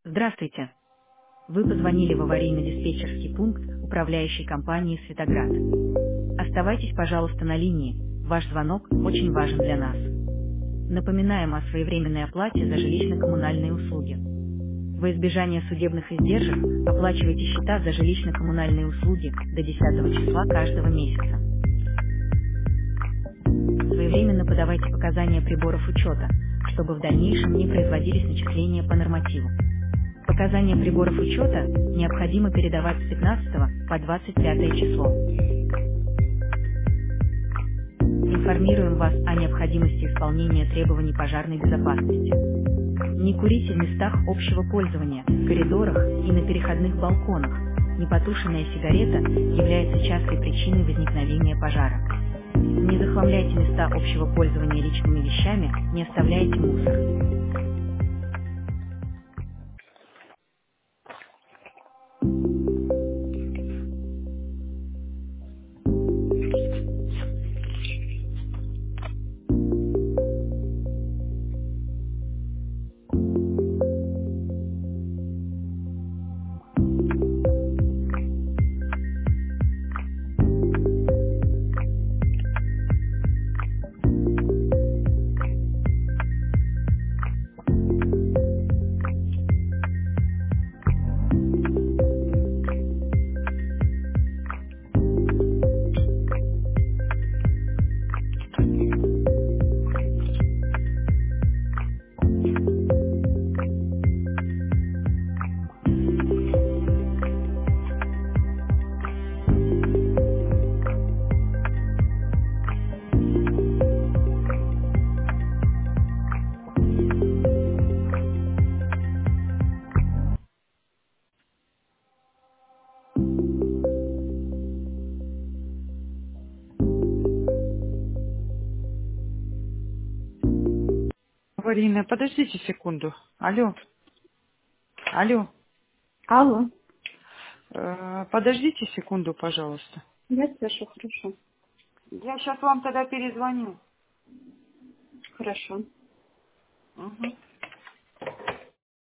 Здравствуйте. Вы позвонили в аварийно-диспетчерский пункт управляющей компании «Светоград». Оставайтесь, пожалуйста, на линии. Ваш звонок очень важен для нас. Напоминаем о своевременной оплате за жилищно-коммунальные услуги. Во избежание судебных издержек оплачивайте счета за жилищно-коммунальные услуги до 10 числа каждого месяца. Своевременно подавайте показания приборов учета, чтобы в дальнейшем не производились начисления по нормативу. Показания приборов учета необходимо передавать с 15 по 25 число. Информируем вас о необходимости исполнения требований пожарной безопасности. Не курите в местах общего пользования, коридорах и на переходных балконах. Непотушенная сигарета является частой причиной возникновения пожара. Не захламляйте места общего пользования личными вещами, не оставляйте мусор. Аварийная, подождите секунду. Алло, алло. Алло, Подождите секунду, пожалуйста. я слышу, хорошо. Я сейчас вам тогда перезвоню. Хорошо. Мгм.